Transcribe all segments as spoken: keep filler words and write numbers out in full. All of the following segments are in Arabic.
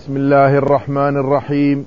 بسم الله الرحمن الرحيم.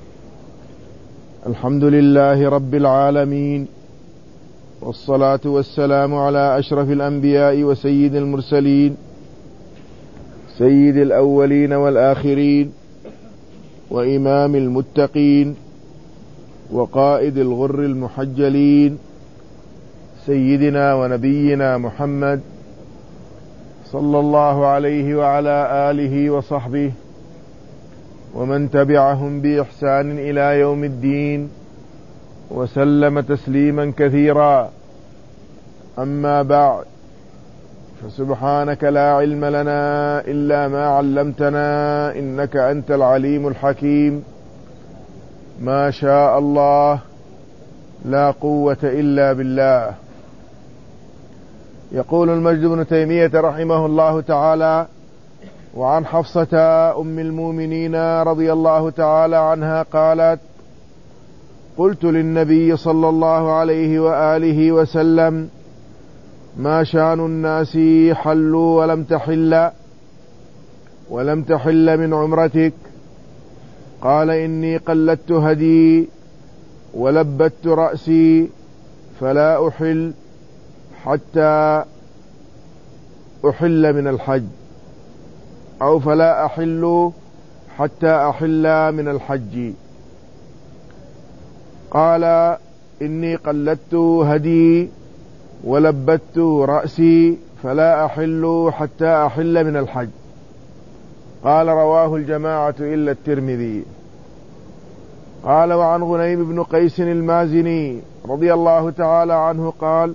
الحمد لله رب العالمين، والصلاة والسلام على أشرف الأنبياء وسيد المرسلين، سيد الأولين والآخرين، وإمام المتقين، وقائد الغر المحجلين، سيدنا ونبينا محمد صلى الله عليه وعلى آله وصحبه ومن تبعهم بإحسان إلى يوم الدين، وسلم تسليما كثيرا. أما بعد، فسبحانك لا علم لنا إلا ما علمتنا إنك أنت العليم الحكيم. ما شاء الله، لا قوة إلا بالله. يقول المجد بن تيمية رحمه الله تعالى: وعن حفصة أم المؤمنين رضي الله تعالى عنها قالت: قلت للنبي صلى الله عليه وآله وسلم: ما شأن الناس حلوا ولم تحل ولم تحل من عمرتك؟ قال: إني قلدت هدي ولبت رأسي فلا أحل حتى أحل من الحج، أو فلا أحل حتى أحل من الحج. قال: إني قلدت هدي ولبت رأسي فلا أحل حتى أحل من الحج. قال: رواه الجماعة إلا الترمذي. قال: وعن غنيم بن قيس المازني رضي الله تعالى عنه قال: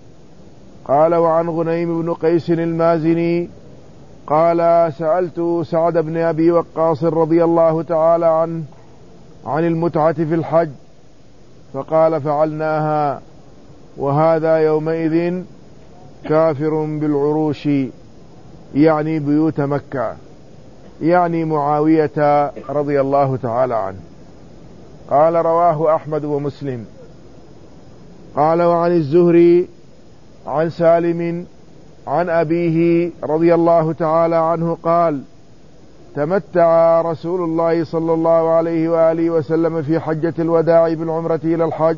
قال وعن غنيم بن قيس المازني قال: سألت سعد بن أبي وقاص رضي الله تعالى عنه عن المتعة في الحج، فقال: فعلناها، وهذا يومئذ كافر بالعروش، يعني بيوت مكة، يعني معاوية رضي الله تعالى عنه. قال: رواه أحمد ومسلم. قال: وعن الزهري عن سالم عن أبيه رضي الله تعالى عنه قال: تمتع رسول الله صلى الله عليه وآله وسلم في حجة الوداع بالعمرة إلى الحج،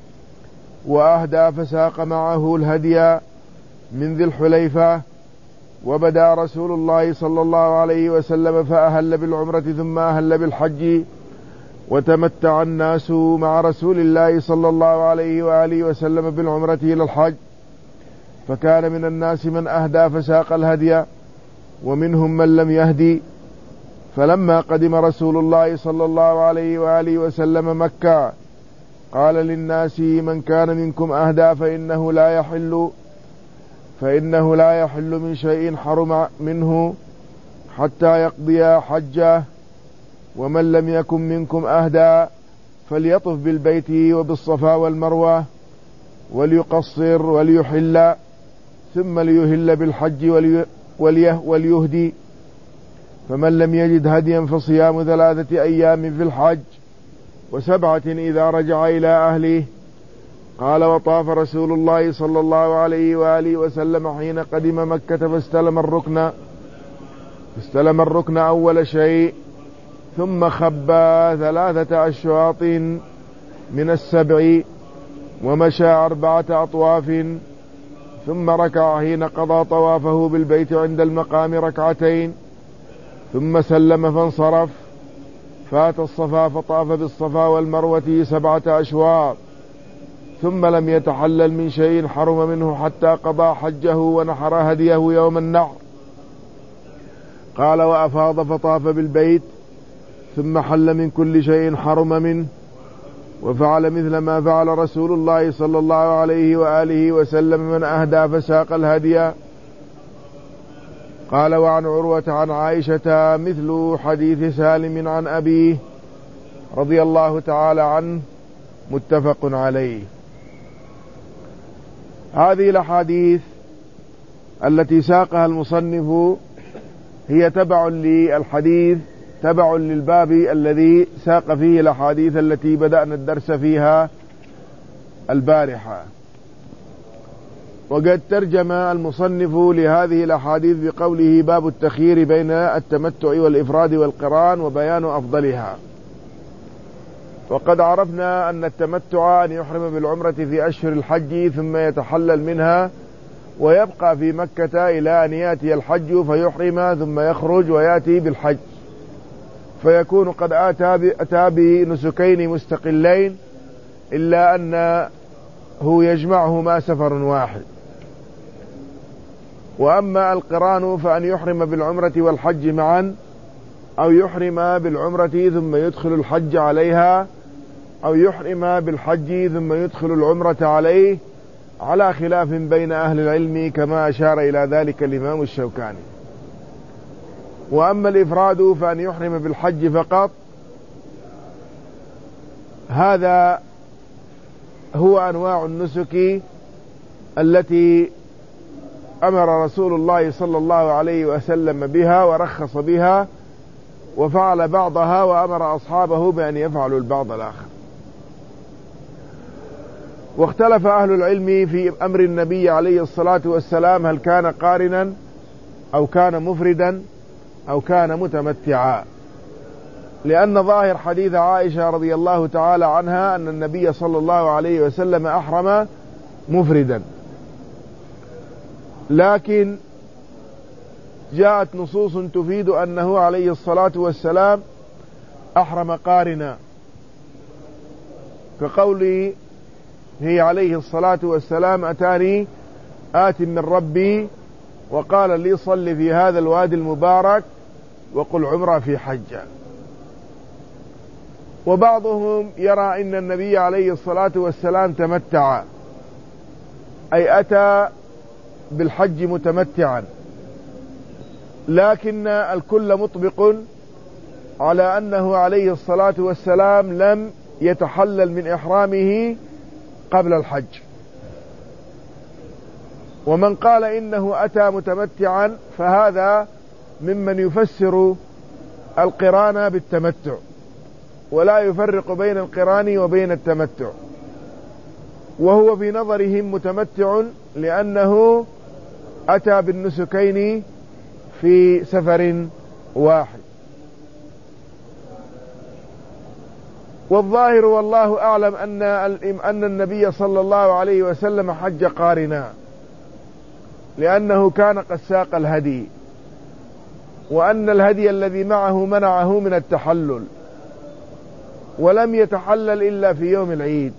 وأهدى فساق معه الهدي من ذي الحليفة، وبدأ رسول الله صلى الله عليه وسلم فأهل بالعمرة ثم أهل بالحج، وتمتع الناس مع رسول الله صلى الله عليه وآله وسلم بالعمرة إلى الحج، فكان من الناس من أهدى فساق الهدي، ومنهم من لم يهدي. فلما قدم رسول الله صلى الله عليه وآله وسلم مكة قال للناس: من كان منكم أهدى فإنه لا يحل فإنه لا يحل من شيء حرم منه حتى يقضي حجه، ومن لم يكن منكم أهدى فليطف بالبيت وبالصفا والمروة وليقصر وليحل، ثم ليهل بالحج وليهدي. فمن لم يجد هديا فصيام ثلاثة أيام في الحج وسبعة إذا رجع إلى أهله. قال: وطاف رسول الله صلى الله عليه وآله وسلم حين قدم مكة فاستلم الركن فاستلم الركن أول شيء، ثم خبى ثلاثة أشواط من السبع، ومشى أربعة أطواف، ثم ركع حين قضى طوافه بالبيت عند المقام ركعتين، ثم سلم فانصرف، فات الصفا فطاف بالصفا والمروة سبعة أشواط، ثم لم يتحلل من شيء حرم منه حتى قضى حجه ونحر هديه يوم النحر. قال: وأفاض فطاف بالبيت، ثم حل من كل شيء حرم منه، وفعل مثل ما فعل رسول الله صلى الله عليه وآله وسلم من أهدى فساق الهدي. قال: وعن عروة عن عائشة مثل حديث سالم عن أبيه رضي الله تعالى عنه، متفق عليه. هذه الأحاديث التي ساقها المصنف هي تبع للحديث تبع للباب الذي ساق فيه الأحاديث التي بدأنا الدرس فيها البارحة. وقد ترجم المصنف لهذه الأحاديث بقوله باب التخيير بين التمتع والإفراد والقران وبيان أفضلها. وقد عرفنا أن التمتع أن يحرم بالعمرة في أشهر الحج ثم يتحلل منها ويبقى في مكة إلى أن يأتي الحج فيحرم ثم يخرج ويأتي بالحج، فيكون قد أتى بنسكين مستقلين، إلا أنه يجمعهما سفر واحد. وأما القران فأن يحرم بالعمرة والحج معا، أو يحرم بالعمرة ثم يدخل الحج عليها، أو يحرم بالحج ثم يدخل العمرة عليه، على خلاف بين أهل العلم كما أشار إلى ذلك الإمام الشوكاني. وأما الإفراد فأن يحرم بالحج فقط، هذا هو أنواع النسك التي أمر رسول الله صلى الله عليه وسلم بها ورخص بها، وفعل بعضها وأمر أصحابه بأن يفعلوا البعض الآخر. واختلف أهل العلم في أمر النبي عليه الصلاة والسلام، هل كان قارنا أو كان مفردا أو كان متمتعا، لأن ظاهر حديث عائشة رضي الله تعالى عنها أن النبي صلى الله عليه وسلم أحرم مفردا، لكن جاءت نصوص تفيد أنه عليه الصلاة والسلام أحرم قارنا، كقوله هي عليه الصلاة والسلام أتاني آت من ربي وقال لي صل في هذا الوادي المبارك وقل عمرة في حجة. وبعضهم يرى إن النبي عليه الصلاة والسلام تمتع، أي أتى بالحج متمتعا، لكن الكل مطبق على أنه عليه الصلاة والسلام لم يتحلل من إحرامه قبل الحج. ومن قال إنه أتى متمتعا فهذا ممن يفسر القران بالتمتع، ولا يفرق بين القران وبين التمتع، وهو في نظرهم متمتع لأنه أتى بالنسكين في سفر واحد. والظاهر والله أعلم أن أن النبي صلى الله عليه وسلم حج قارنا، لأنه كان قد ساق الهدي، وأن الهدي الذي معه منعه من التحلل، ولم يتحلل إلا في يوم العيد.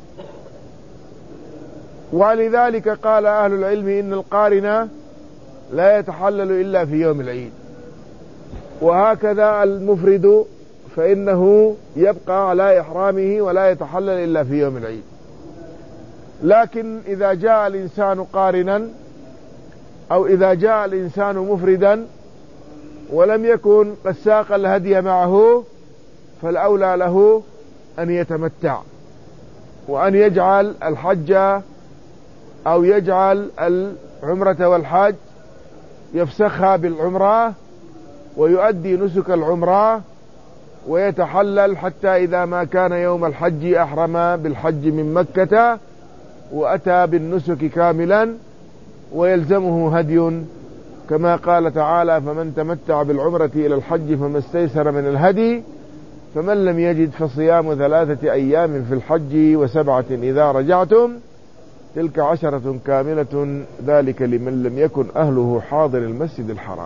ولذلك قال أهل العلم إن القارن لا يتحلل إلا في يوم العيد، وهكذا المفرد فإنه يبقى على إحرامه ولا يتحلل إلا في يوم العيد. لكن إذا جاء الإنسان قارنا أو إذا جاء الإنسان مفردا ولم يكن قد ساق الهدي معه، فالأولى له أن يتمتع، وأن يجعل الحج أو يجعل العمرة والحج يفسخها بالعمرة ويؤدي نسك العمرة ويتحلل، حتى إذا ما كان يوم الحج أحرم بالحج من مكة وأتى بالنسك كاملا ويلزمه هدي، كما قال تعالى: فمن تمتع بالعمرة إلى الحج فما استيسر من الهدي، فمن لم يجد فصيام ثلاثة أيام في الحج وسبعة إذا رجعتم، تلك عشرة كاملة، ذلك لمن لم يكن أهله حاضر المسجد الحرام.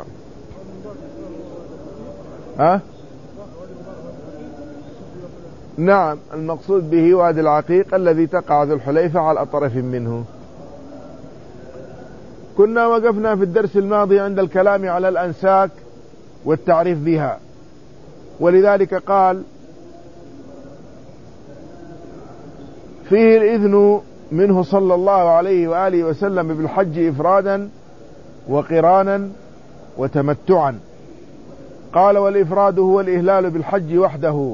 ها؟ نعم، المقصود به وادي العقيق الذي تقع ذو الحليفة على طرف منه. كنا وقفنا في الدرس الماضي عند الكلام على الأنساك والتعريف بها، ولذلك قال: فيه الإذن منه صلى الله عليه وآله وسلم بالحج إفرادا وقرانا وتمتعا. قال: والإفراد هو الإهلال بالحج وحده،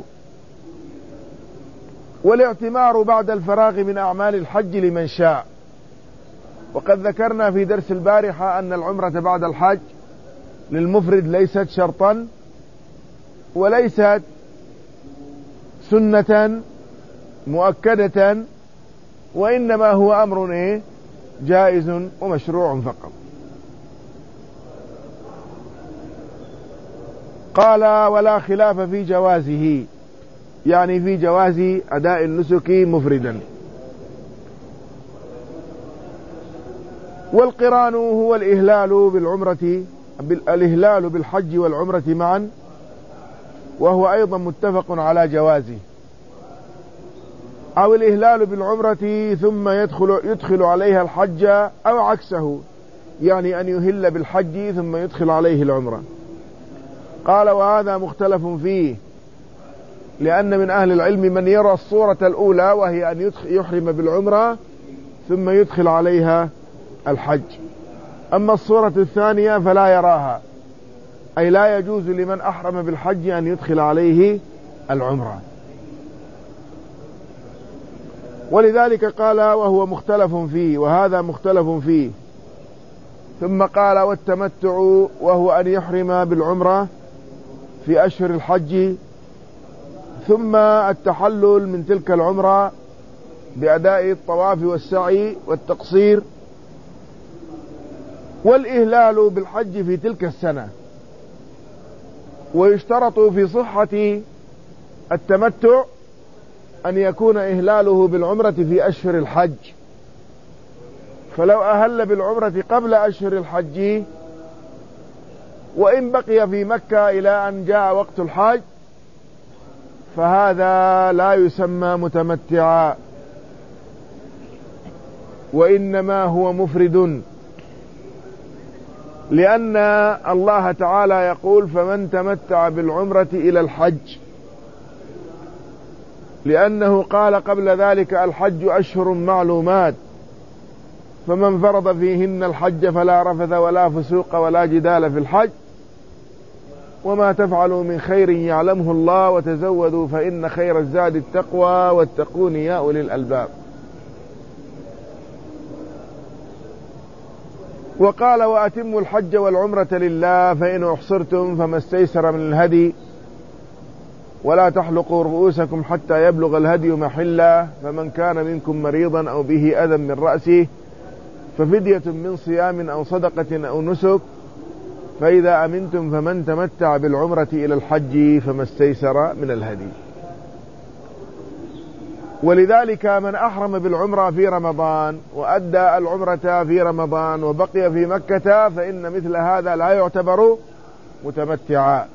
والاعتمار بعد الفراغ من أعمال الحج لمن شاء. وقد ذكرنا في درس البارحة أن العمرة بعد الحج للمفرد ليست شرطا وليست سنة مؤكدة، وإنما هو أمر إيه؟ جائز ومشروع فقط. قال ولا خلاف في جوازه، يعني في جواز أداء النسك مفردا. والقران هو الإهلال بالعمرة الإهلال بالحج والعمرة معا، وهو أيضا متفق على جوازه، أو الإهلال بالعمرة ثم يدخل, يدخل عليها الحج، أو عكسه، يعني أن يهل بالحج ثم يدخل عليه العمرة. قال وهذا مختلف فيه، لأن من أهل العلم من يرى الصورة الأولى وهي أن يحرم بالعمرة ثم يدخل عليها الحج، أما الصورة الثانية فلا يراها، أي لا يجوز لمن أحرم بالحج أن يدخل عليه العمرة. ولذلك قال وهو مختلف فيه، وهذا مختلف فيه. ثم قال والتمتع وهو أن يحرم بالعمرة في أشهر الحج، ثم التحلل من تلك العمرة بأداء الطواف والسعي والتقصير، والإهلال بالحج في تلك السنة. ويشترط في صحة التمتع أن يكون إهلاله بالعمرة في أشهر الحج، فلو أهل بالعمرة قبل أشهر الحج وإن بقي في مكة إلى أن جاء وقت الحج فهذا لا يسمى متمتعا، وإنما هو مفرد، لأن الله تعالى يقول فمن تمتع بالعمرة إلى الحج، لأنه قال قبل ذلك الحج أشهر معلومات، فمن فرض فيهن الحج فلا رفث ولا فسوق ولا جدال في الحج، وما تفعلوا من خير يعلمه الله وتزودوا فإن خير الزاد التقوى واتقون يا أولي الألباب. وقال وأتموا الحج والعمرة لله فإن أحصرتم فما استيسر من الهدي ولا تحلقوا رؤوسكم حتى يبلغ الهدي محله، فمن كان منكم مريضا أو به أذى من رأسه ففدية من صيام أو صدقة أو نسك، فإذا أمنتم فمن تمتع بالعمرة إلى الحج فما استيسر من الهدي. ولذلك من أحرم بالعمرة في رمضان وأدى العمرة في رمضان وبقي في مكة فإن مثل هذا لا يعتبر متمتعا.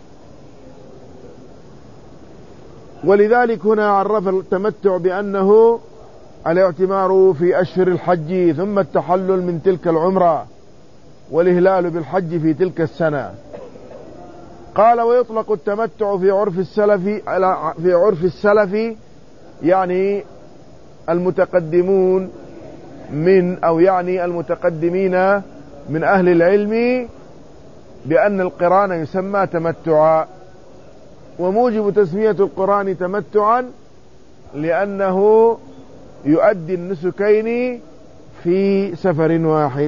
ولذلك هنا عرف التمتع بأنه الاعتمار في أشهر الحج ثم التحلل من تلك العمرة والإهلال بالحج في تلك السنة. قال ويطلق التمتع في عرف السلف في عرف السلف يعني المتقدمون من أو يعني المتقدمين من أهل العلم بأن القران يسمى تمتعا، وموجب تسمية القران تمتعا لأنه يؤدي النسكين في سفر واحد.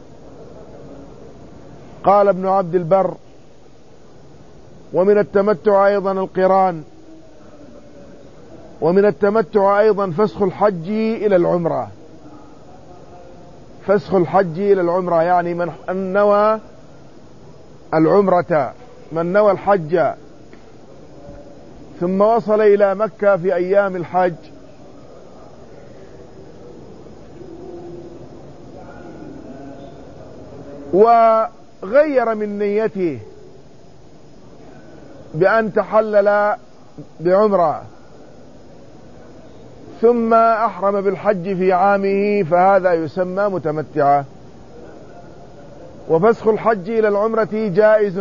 قال ابن عبد البر ومن التمتع أيضا القران، ومن التمتع أيضا فسخ الحج إلى العمرة. فسخ الحج إلى العمرة يعني من نوى العمرة، من نوى الحج ثم وصل إلى مكة في أيام الحج وغير من نيته بأن تحلل بعمرة ثم أحرم بالحج في عامه فهذا يسمى متمتعا. وفسخ الحج إلى العمرة جائز،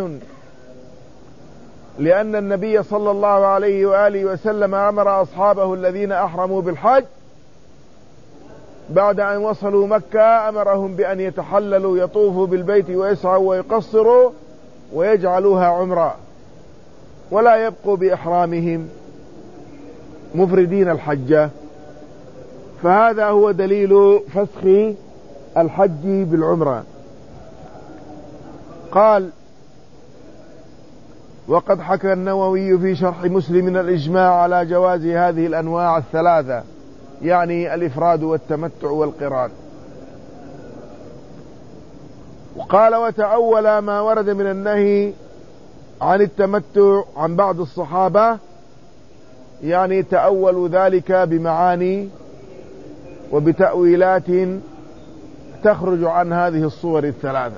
لأن النبي صلى الله عليه وآله وسلم أمر أصحابه الذين أحرموا بالحج بعد أن وصلوا مكة أمرهم بأن يتحللوا يطوفوا بالبيت ويسعوا ويقصروا ويجعلوها عمرة ولا يبقوا بإحرامهم مفردين الحج. فهذا هو دليل فسخ الحج بالعمرة. قال وقد حكى النووي في شرح مسلم الإجماع على جواز هذه الأنواع الثلاثة، يعني الإفراد والتمتع والقران. وقال وتأول ما ورد من النهي عن التمتع عن بعض الصحابة، يعني تأولوا ذلك بمعاني وبتأويلات تخرج عن هذه الصور الثلاثة.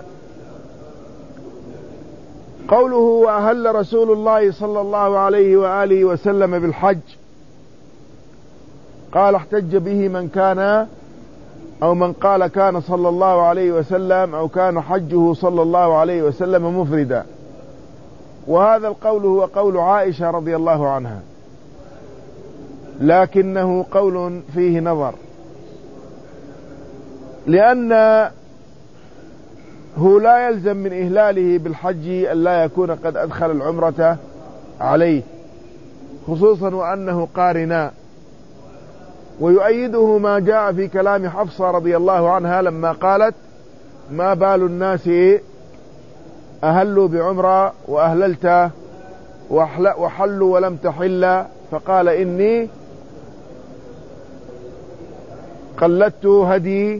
قوله وأهل رسول الله صلى الله عليه وآله وسلم بالحج، قال احتج به من كان أو من قال كان صلى الله عليه وسلم أو كان حجه صلى الله عليه وسلم مفردا، وهذا القول هو قول عائشة رضي الله عنها، لكنه قول فيه نظر، لأنه لا يلزم من إهلاله بالحج أن لا يكون قد أدخل العمرة عليه، خصوصا وأنه قارنا. ويؤيده ما جاء في كلام حفصة رضي الله عنها لما قالت ما بال الناس أهلوا بعمرة وأهللت وحلوا ولم تحل، فقال إني قلدت هدي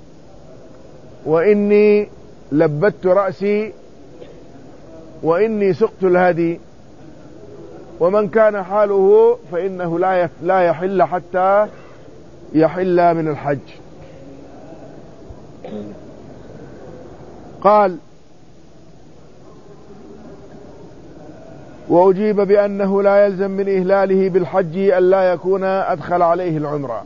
وإني لبت رأسي وإني سقت الهدي، ومن كان حاله فإنه لا يحل حتى يحل من الحج. قال وأجيب بأنه لا يلزم من إهلاله بالحج أن لا يكون أدخل عليه العمرة.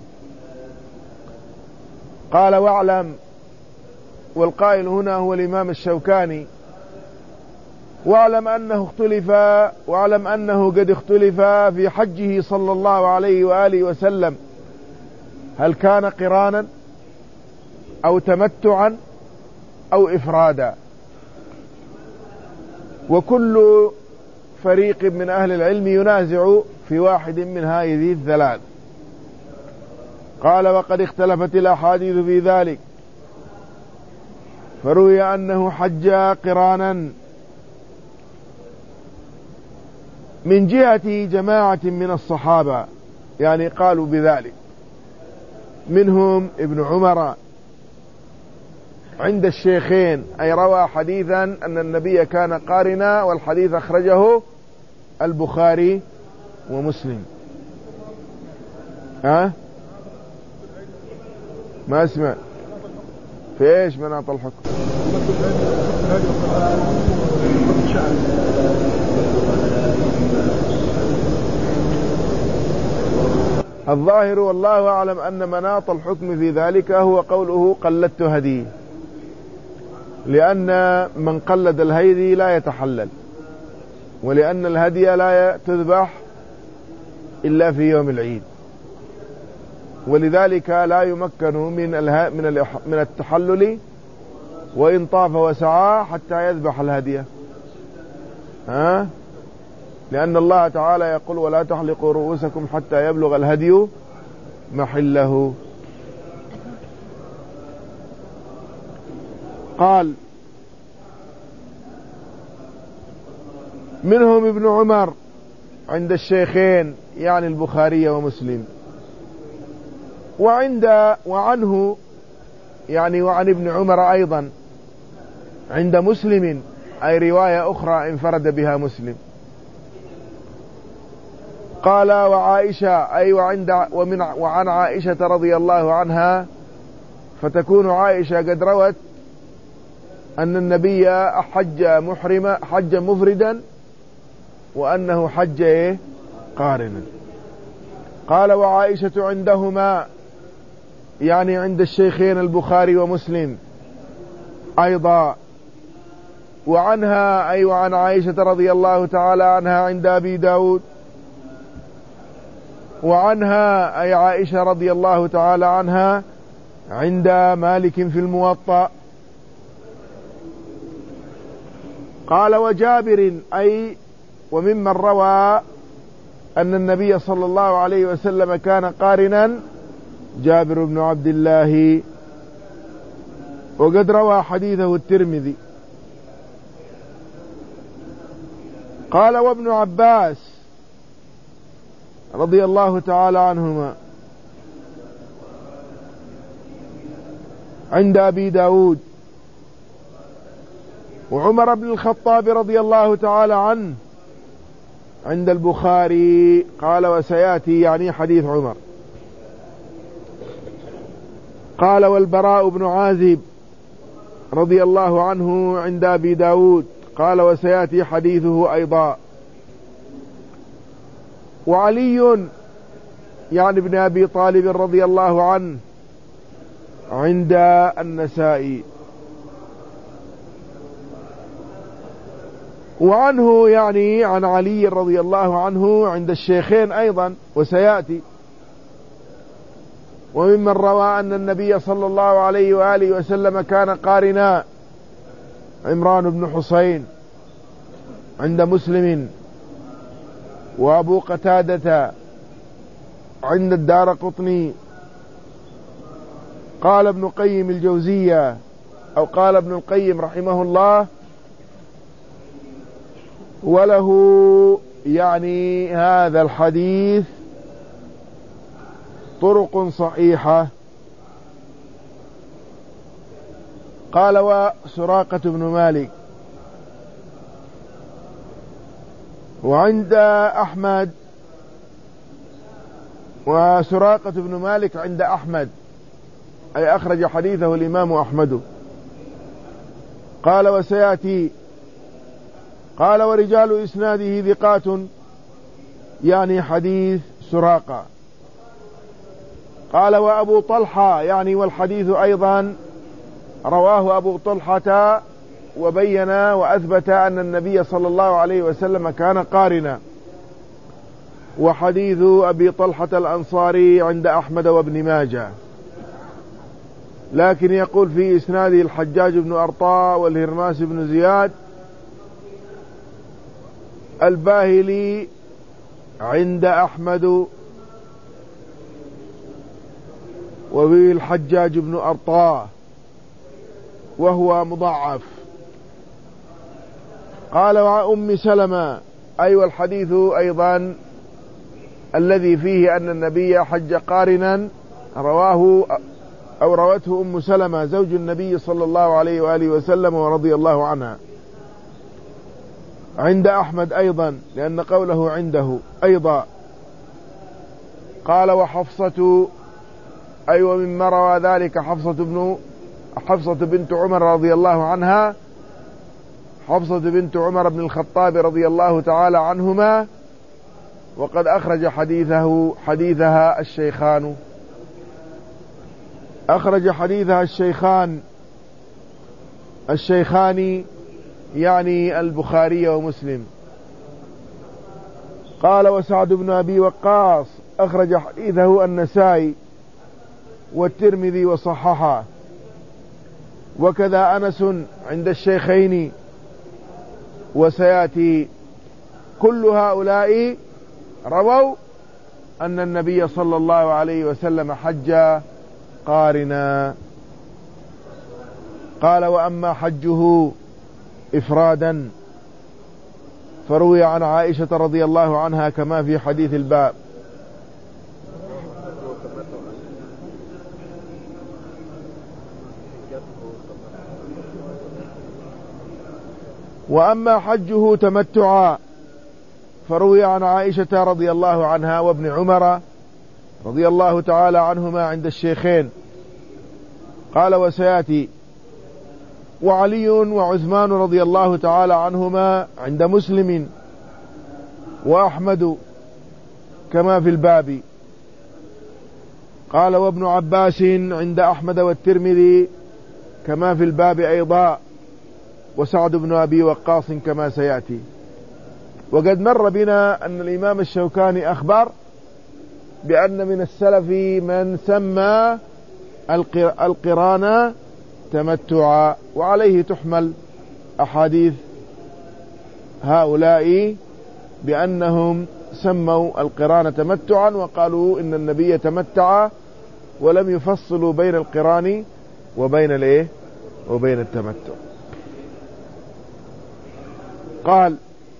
قال واعلم، والقائل هنا هو الإمام الشوكاني، واعلم أنه اختلف واعلم أنه قد اختلف في حجه صلى الله عليه وآله وسلم، هل كان قرانا أو تمتعا أو إفرادا، وكل فريق من أهل العلم ينازع في واحد من هذه الثلاث. قال وقد اختلفت الأحاديث في ذلك، فروي أنه حج قرانا من جهة جماعة من الصحابة، يعني قالوا بذلك، منهم ابن عمر عند الشيخين، أي روى حديثا أن النبي كان قارنا، والحديث أخرجه البخاري ومسلم. ها ما اسمع في ايش مناط الحكم؟ الظاهر والله أعلم أن مناط الحكم في ذلك هو قوله قلدت هدي، لأن من قلد الهدي لا يتحلل، ولأن الهدي لا تذبح إلا في يوم العيد، ولذلك لا يمكن من من من التحلل وإن طاف وسعى حتى يذبح الهدي، ها؟ لأن الله تعالى يقول ولا تحلقوا رؤوسكم حتى يبلغ الهدي محله. قال منهم ابن عمر عند الشيخين، يعني البخاري ومسلم، وعند وعنه يعني وعن ابن عمر أيضا عند مسلم، أي رواية أخرى انفرد بها مسلم. قال وعائشة، أي وعند ومن وعن عائشة رضي الله عنها، فتكون عائشة قد روت أن النبي حج محرما حج مفردا وأنه حج إيه قارنا. قال وعائشة عندهما، يعني عند الشيخين البخاري ومسلم أيضا، وعنها أي وعن عائشة رضي الله تعالى عنها عند أبي داود، وعنها أي عائشة رضي الله تعالى عنها عند مالك في الموطأ. قال وجابر، أي وممن روى أن النبي صلى الله عليه وسلم كان قارنا جابر بن عبد الله، وقد روى حديثه الترمذي. قال وابن عباس رضي الله تعالى عنهما عند أبي داود وعمر بن الخطاب رضي الله تعالى عنه عند البخاري. قال وسيأتي يعني حديث عمر. قال والبراء بن عازب رضي الله عنه عند أبي داود. قال وسيأتي حديثه أيضا. وعلي يعني ابن أبي طالب رضي الله عنه عند النسائي. وعنه يعني عن علي رضي الله عنه عند الشيخين أيضا وسيأتي. وممن روى أن النبي صلى الله عليه وآله وسلم كان قارنا عمران بن حسين عند مسلم، وأبو قتادة عند الدارقطني. قال ابن قيم الجوزية أو قال ابن القيم رحمه الله وله يعني هذا الحديث طرق صحيحة. قال وسراقة بن مالك وعند أحمد، وسراقة بن مالك عند أحمد أي أخرج حديثه الإمام أحمد. قال وسيأتي. قال ورجال إسناده ثقات يعني حديث سراقة. قال وأبو طلحة يعني والحديث أيضا رواه أبو طلحة وبين وأثبت أن النبي صلى الله عليه وسلم كان قارنا. وحديث أبي طلحة الأنصاري عند أحمد وابن ماجه، لكن يقول في إسناده الحجاج بن أرطاء والهرماس بن زياد الباهلي عند أحمد وفي الحجاج بن أرطاء وهو مضعف. قال وأم سلمة أي والحديث أيضا الذي فيه أن النبي حج قارنا رواه أو روته أم سلمة زوج النبي صلى الله عليه وآله وسلم ورضي الله عنها عند أحمد أيضا لأن قوله عنده أيضا. قال وحفصة أي ومما روى ذلك حفصة بن حفصة بنت عمر رضي الله عنها، حفصة بنت عمر بن الخطاب رضي الله تعالى عنهما، وقد أخرج حديثه حديثها الشيخان أخرج حديثها الشيخان الشيخان يعني البخاري ومسلم. قال وسعد بن أبي وقاص أخرج حديثه النسائي والترمذي وصححه، وكذا أنس عند الشيخين وسيأتي. كل هؤلاء رووا أن النبي صلى الله عليه وسلم حج قارنا. قال وأما حجه إفرادا فروي عن عائشة رضي الله عنها كما في حديث الباب. وأما حجه تمتعا فروي عن عائشة رضي الله عنها وابن عمر رضي الله تعالى عنهما عند الشيخين. قال وسيأتي. وعلي وعثمان رضي الله تعالى عنهما عند مسلم وأحمد كما في الباب. قال وابن عباس عند أحمد والترمذي كما في الباب أيضا، وسعد بن أبي وقاص كما سيأتي. وقد مر بنا أن الإمام الشوكاني أخبر بأن من السلف من سمى القران تمتعا، وعليه تحمل أحاديث هؤلاء بأنهم سموا القران تمتعا وقالوا إن النبي تمتع، ولم يفصلوا بين القران وبين الايه وبين التمتع. قال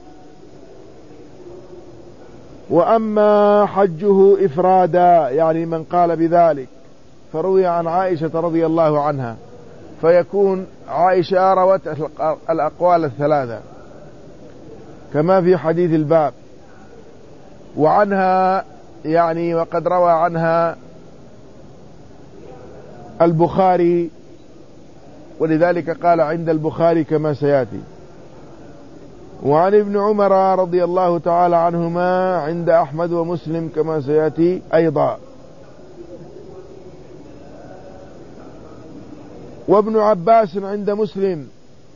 وأما حجه إفرادا يعني من قال بذلك فروي عن عائشة رضي الله عنها فيكون عائشة روت الأقوال الثلاثة كما في حديث الباب. وعنها يعني وقد روى عنها البخاري، ولذلك قال عند البخاري كما سيأتي. وعن ابن عمر رضي الله تعالى عنهما عند أحمد ومسلم كما سيأتي أيضا. وابن عباس عند مسلم،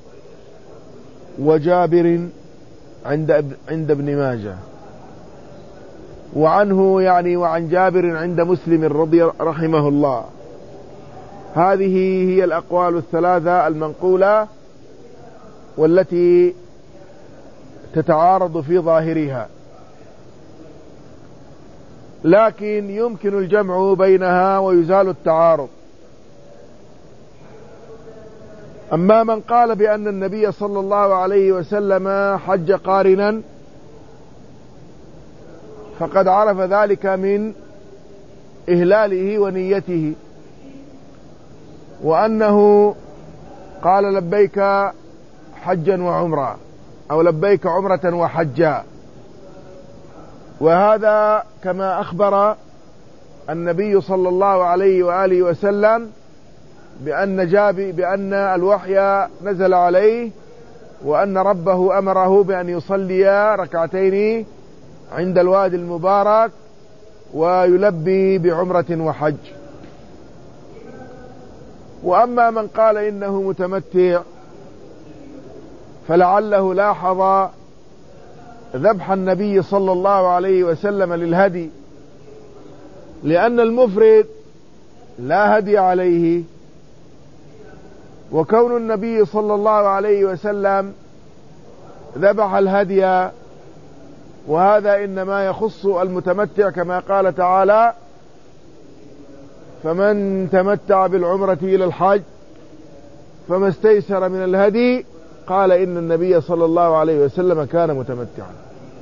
وجابر عند عند ابن ماجه. وعنه يعني وعن جابر عند مسلم رضي رحمه الله. هذه هي الأقوال الثلاثة المنقولة والتي تتعارض في ظاهرها، لكن يمكن الجمع بينها ويزال التعارض. أما من قال بأن النبي صلى الله عليه وسلم حج قارنا فقد عرف ذلك من إهلاله ونيته، وأنه قال لبيك حجا وعمرة أو لبيك عمرة وحجا. وهذا كما أخبر النبي صلى الله عليه وآله وسلم بأن جابي بأن الوحي نزل عليه، وأن ربه أمره بأن يصلي ركعتين عند الوادي المبارك ويلبي بعمرة وحج. وأما من قال إنه متمتع فلعله لاحظ ذبح النبي صلى الله عليه وسلم للهدي، لأن المفرد لا هدي عليه، وكون النبي صلى الله عليه وسلم ذبح الهدي وهذا إنما يخص المتمتع، كما قال تعالى: فمن تمتع بالعمرة إلى الحج فما استيسر من الهدي. قال إن النبي صلى الله عليه وسلم كان متمتعا.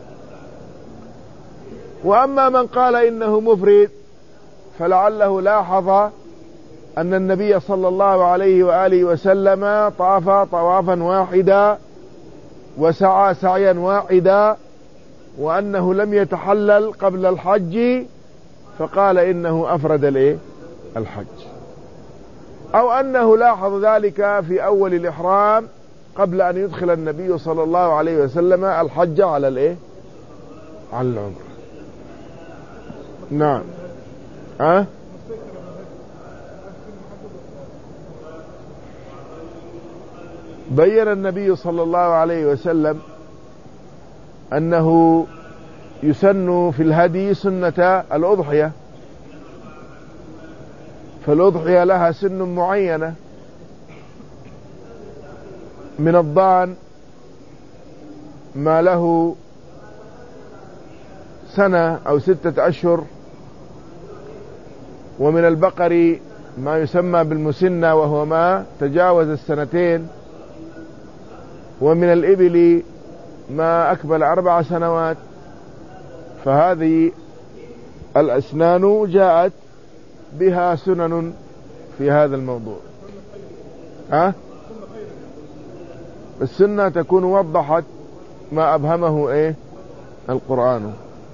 وأما من قال إنه مفرد فلعله لاحظ أن النبي صلى الله عليه وآله وسلم طاف طوافا واحدا وسعى سعيا واحدا، وأنه لم يتحلل قبل الحج، فقال إنه أفرد الحج. أو أنه لاحظ ذلك في أول الإحرام قبل أن يدخل النبي صلى الله عليه وسلم الحج على الإيه؟ على العمر. نعم. أه؟ بين النبي صلى الله عليه وسلم أنه يسن في الهدي سنة الأضحية، فالأضحية لها سن معينة من الضان ما له سنة أو ستة أشهر، ومن البقر ما يسمى بالمسنة وهو ما تجاوز السنتين، ومن الإبل ما أكمل أربع سنوات. فهذه الأسنان جاءت بها سنن في هذا الموضوع. أه؟ السنة تكون وضحت ما أبهمه إيه القرآن.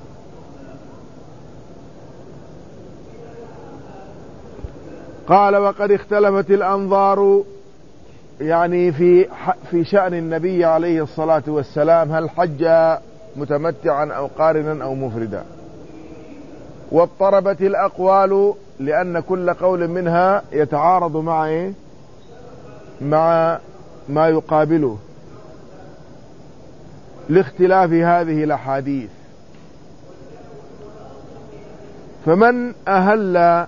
قال: وقد اختلفت الأنظار، يعني في في شأن النبي عليه الصلاة والسلام، هل حج متمتعا أو قارنا أو مفردا. واضطربت الأقوال لأن كل قول منها يتعارض مع إيه؟ مع ما يقابله لاختلاف هذه الأحاديث. فمن أهل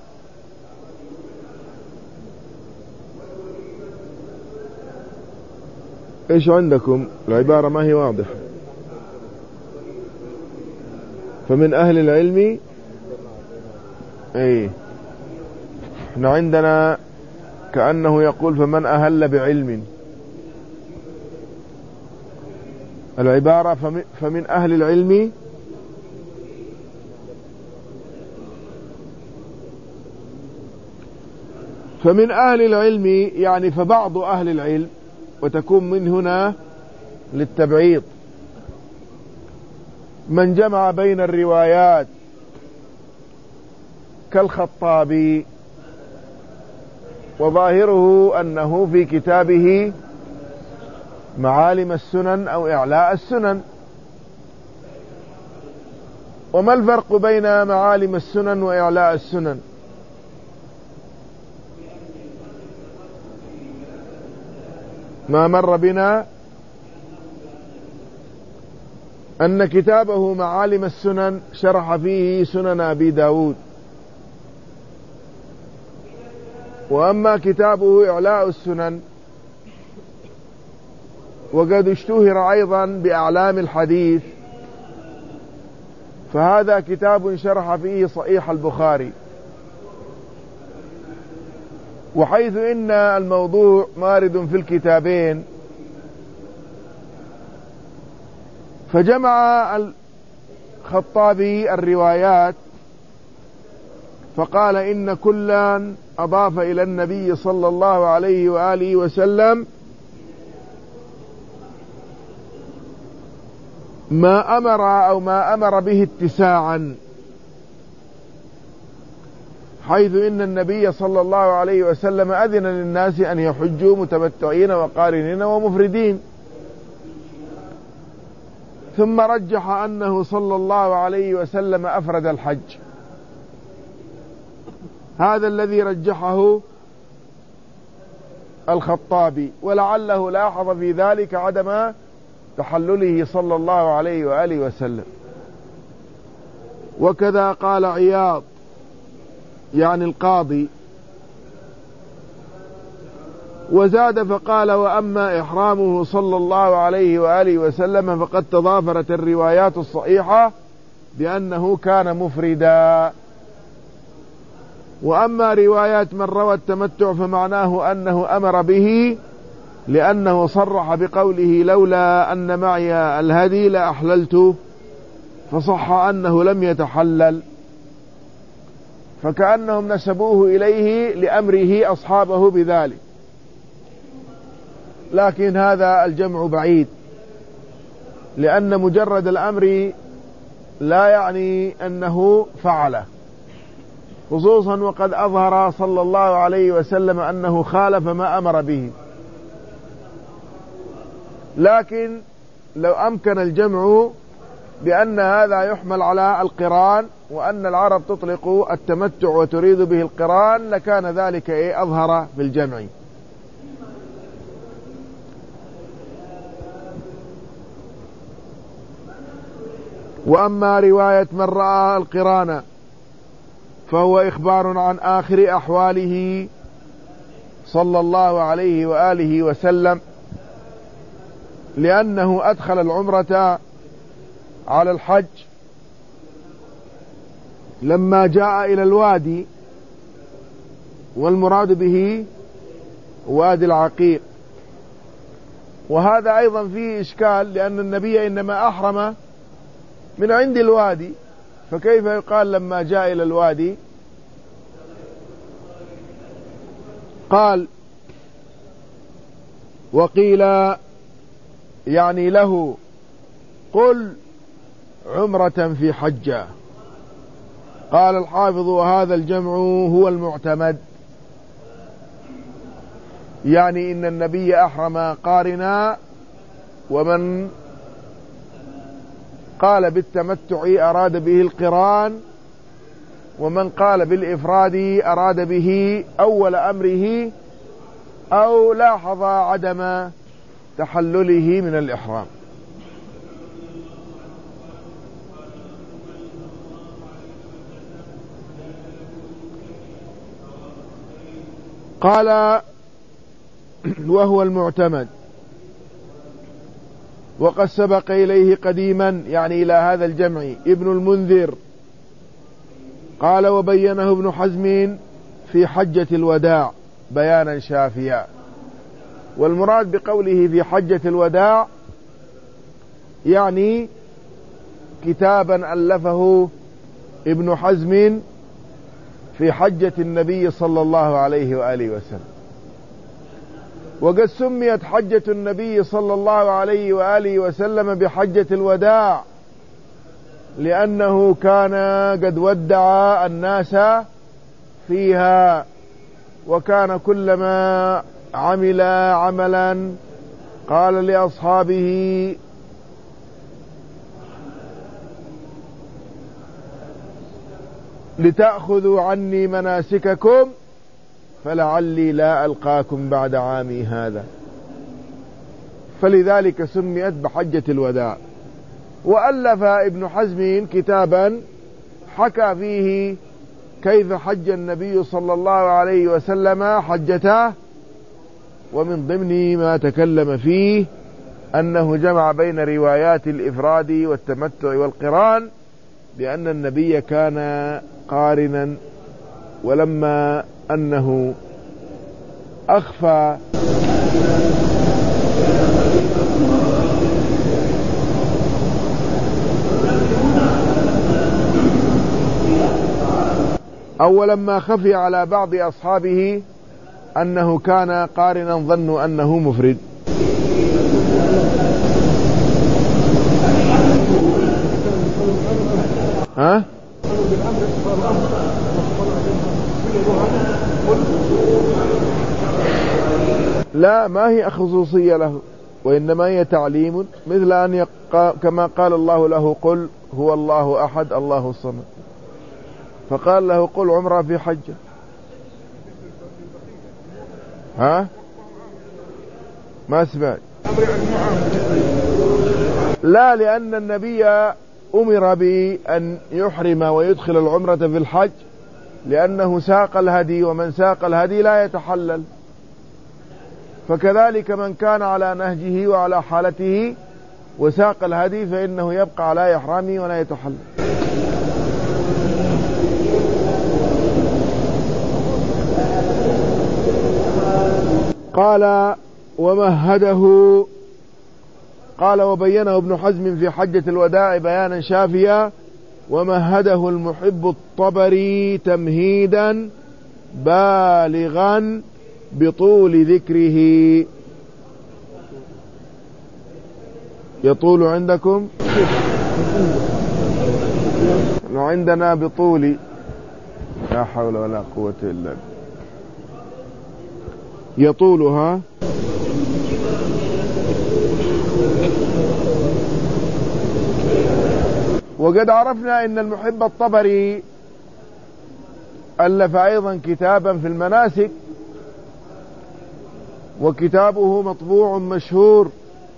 ايش عندكم؟ العبارة ما هي واضحة. فمن أهل العلم، ايه احنا عندنا كأنه يقول فمن أهل بعلم. العبارة فمن أهل العلم فمن أهل العلم يعني فبعض أهل العلم، وتكون من هنا للتبعيض، من جمع بين الروايات كالخطابي، وظاهره أنه في كتابه معالم السنن أو إعلاء السنن. وما الفرق بين معالم السنن وإعلاء السنن؟ ما مر بنا أن كتابه معالم السنن شرح فيه سنن أبي داود، وأما كتابه إعلاء السنن وقد اشتهر أيضا بأعلام الحديث، فهذا كتاب شرح فيه صحيح البخاري. وحيث إن الموضوع مارد في الكتابين، فجمع الخطابي الروايات فقال إن كلا أضاف إلى النبي صلى الله عليه وآله وسلم ما أمر أو ما أمر به اتساعا، حيث إن النبي صلى الله عليه وسلم أذن للناس أن يحجوا متمتعين وقارنين ومفردين، ثم رجح أنه صلى الله عليه وسلم أفرد الحج. هذا الذي رجحه الخطابي، ولعله لاحظ في ذلك عدم تحلله صلى الله عليه وآله وسلم. وكذا قال عياض يعني القاضي، وزاد فقال وأما إحرامه صلى الله عليه وآله وسلم فقد تضافرت الروايات الصحيحة بأنه كان مفردا. وأما روايات من روى التمتع فمعناه أنه أمر به، لأنه صرح بقوله لولا أن معي الهدي لأحللت، فصح أنه لم يتحلل، فكأنهم نسبوه إليه لأمره أصحابه بذلك. لكن هذا الجمع بعيد، لأن مجرد الأمر لا يعني أنه فعله، خصوصا وقد أظهر صلى الله عليه وسلم أنه خالف ما أمر به. لكن لو أمكن الجمع بأن هذا يحمل على القران، وأن العرب تطلق التمتع وتريد به القران، لكان ذلك إيه أظهر في الجمع. وأما رواية من رأى القران فهو إخبار عن آخر أحواله صلى الله عليه وآله وسلم، لأنه أدخل العمرة على الحج لما جاء إلى الوادي، والمراد به وادي العقيق. وهذا أيضا فيه إشكال، لأن النبي إنما أحرم من عند الوادي، فكيف يقال لما جاء إلى الوادي؟ قال وقيل يعني له قل عمرة في حجة. قال الحافظ وهذا الجمع هو المعتمد، يعني إن النبي أحرم قارنا، ومن قال بالتمتع أراد به القران، ومن قال بالإفراد أراد به أول أمره، أو لاحظ عدم تحلله من الإحرام. قال وهو المعتمد، وقد سبق إليه قديما يعني إلى هذا الجمع ابن المنذر، قال وبينه ابن حزم في حجة الوداع بيانا شافيا. والمراد بقوله في حجة الوداع يعني كتابا ألفه ابن حزم في حجة النبي صلى الله عليه وآله وسلم. وقد سميت حجة النبي صلى الله عليه وآله وسلم بحجة الوداع، لأنه كان قد ودع الناس فيها، وكان كلما عمل عملا قال لأصحابه: لتأخذوا عني مناسككم فلعلي لا ألقاكم بعد عامي هذا. فلذلك سميت بحجة الوداع. وألف ابن حزم كتابا حكى فيه كيف حج النبي صلى الله عليه وسلم حجته، ومن ضمن ما تكلم فيه أنه جمع بين روايات الإفراد والتمتع والقران، بأن النبي كان قارنا، ولما أنه أخفى أو لما خفي على بعض أصحابه أنه كان قارنا ظنوا أنه مفرد. ها؟ لا، ما هي خصوصية له، وإنما هي تعليم، مثل أن يقى كما قال الله له: قل هو الله أحد الله الصمد، فقال له: قل عمره في حجة. ها؟ ما سمعت. لا، لأن النبي أمر بأن يحرم ويدخل العمرة في الحج، لأنه ساق الهدي، ومن ساق الهدي لا يتحلل. فكذلك من كان على نهجه وعلى حالته وساق الهدي فإنه يبقى على إحرامه ولا يتحلل. قال: ومهده. قال: وبينه ابن حزم في حجة الوداع بيانا شافيا، ومهده المحب الطبري تمهيدا بالغا بطول ذكره. يطول عندكم؟ عندنا بطول. لا حول ولا قوة إلا بالله. يطولها. وقد عرفنا ان المحب الطبري ألف أيضا كتابا في المناسك، وكتابه مطبوع مشهور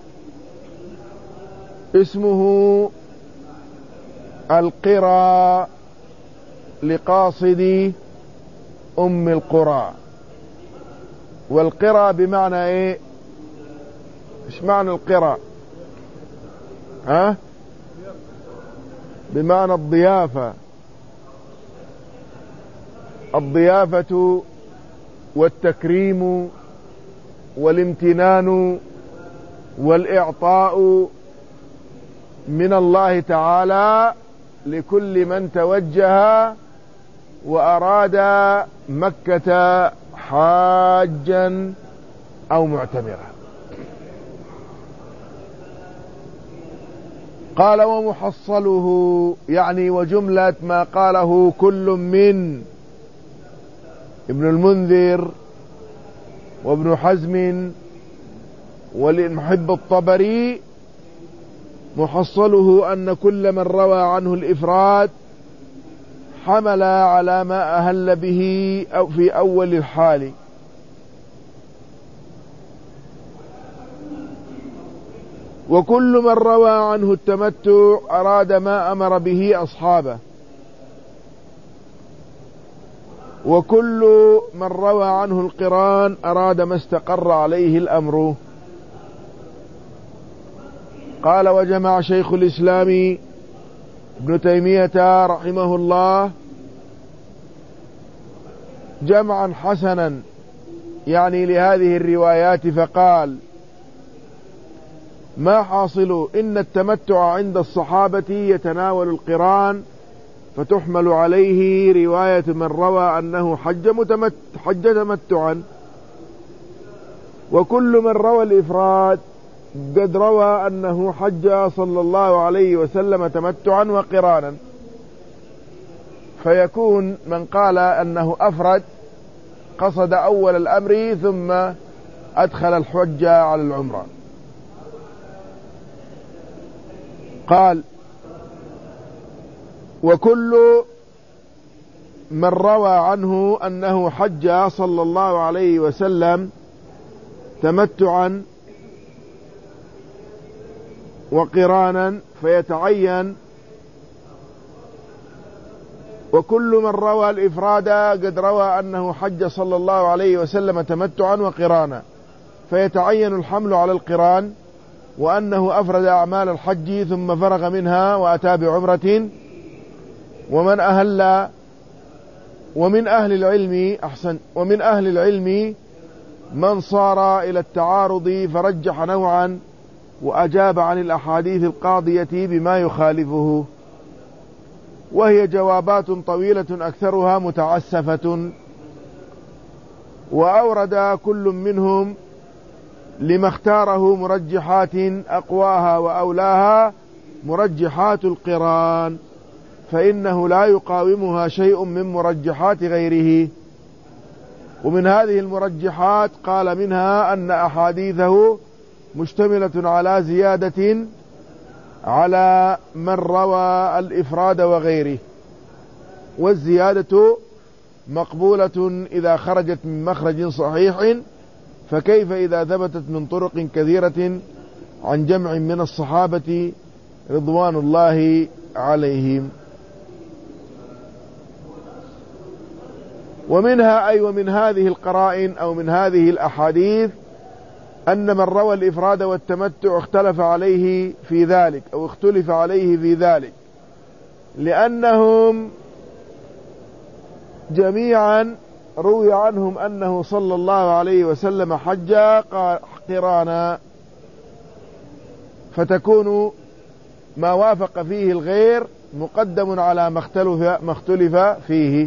اسمه القرى لقاصد أم القرى. والقرى بمعنى ايه؟ ايش معنى القرى؟ ها؟ بمعنى الضيافة. الضيافة والتكريم والامتنان والإعطاء من الله تعالى لكل من توجه وأراد مكة حاجا أو معتمرا. قال: ومحصله، يعني وجملة ما قاله كل من ابن المنذر وابن حزم والمحب الطبري، محصله أن كل من روى عنه الإفراد حمل على ما أهل به أو في أول الحال، وكل من روى عنه التمتع أراد ما أمر به أصحابه، وكل من روى عنه القران أراد ما استقر عليه الأمر. قال: وجمع شيخ الإسلام ابن تيمية رحمه الله جمعا حسنا يعني لهذه الروايات، فقال: ما حاصل إن التمتع عند الصحابة يتناول القران فتحمل عليه رواية من روى أنه حج, متمت حج تمتعا، وكل من روى الإفراد قد روى أنه حج صلى الله عليه وسلم تمتعا وقرانا، فيكون من قال أنه أفرد قصد أول الأمر ثم أدخل الحج على العمرة. قال: وكل من روى عنه أنه حج صلى الله عليه وسلم تمتعا وقرانا فيتعين، وكل من روى الإفراد قد روى أنه حج صلى الله عليه وسلم تمتعا وقرانا فيتعين الحمل على القران، وأنه أفرد أعمال الحج ثم فرغ منها وأتى بعمرة. ومن أهل ومن أهل العلم أحسن ومن أهل العلم من صار إلى التعارض فرجح نوعا وأجاب عن الأحاديث القاضية بما يخالفه، وهي جوابات طويلة أكثرها متعسفة، وأورد كل منهم لما اختاره مرجحات أقواها وأولاها مرجحات القران، فإنه لا يقاومها شيء من مرجحات غيره. ومن هذه المرجحات قال منها أن أحاديثه مشتملة على زيادة على من روى الإفراد وغيره، والزيادة مقبولة إذا خرجت من مخرج صحيح، فكيف إذا ثبتت من طرق كثيرة عن جمع من الصحابة رضوان الله عليهم. ومنها أي ومن هذه القرائن أو من هذه الأحاديث أن من روى الإفراد والتمتع اختلف عليه في ذلك أو اختلف عليه في ذلك، لأنهم جميعا روي عنهم أنه صلى الله عليه وسلم حج قرانا، فتكون ما وافق فيه الغير مقدم على ما اختلف فيه.